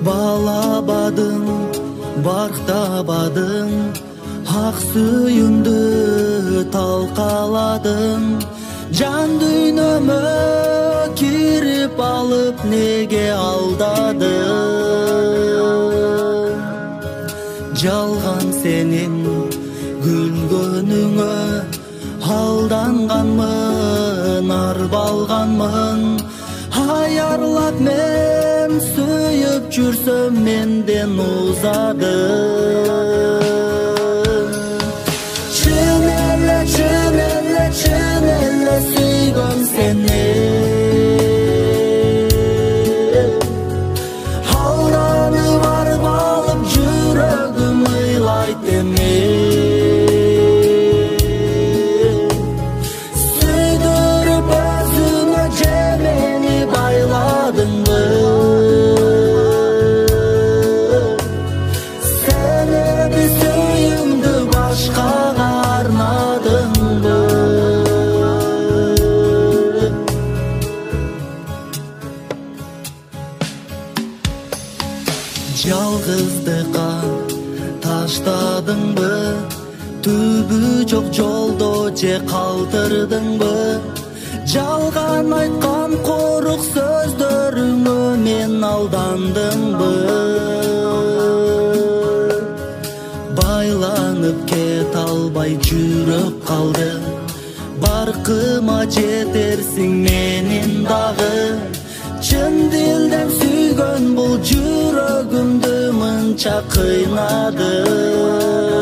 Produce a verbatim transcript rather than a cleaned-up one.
Балабадың, барктабадың, ак сүйүмдү талкаладың. Жан дүйнөмө кирип алып неге алдадың? Жалган сенин күлгөнүңө алданганмын, арбалганмын. Аярлап мен сүйүп жүрсөм менден узадың. Чын эле, чын эле, чын эле сүйгөм сени. Алданып арбалып жүрөгүм ыйлайт эми. Сүйдүрүп өзүңө же мени байладыңбы? Сен эми сүйүүңдү башкага арнадыңбы? Жалгыздыкка таштадыңбы? Түбү жок жолдо же калтырдыңбы? Жалган айткан корук сөздөрүңө мен алдандымбы? Байланып кете албай жүрөк калды. Баркыма жетерсиң менин дагы. Чын дилден сүйгөн бул жүрөгүмдү мынча кыйнады.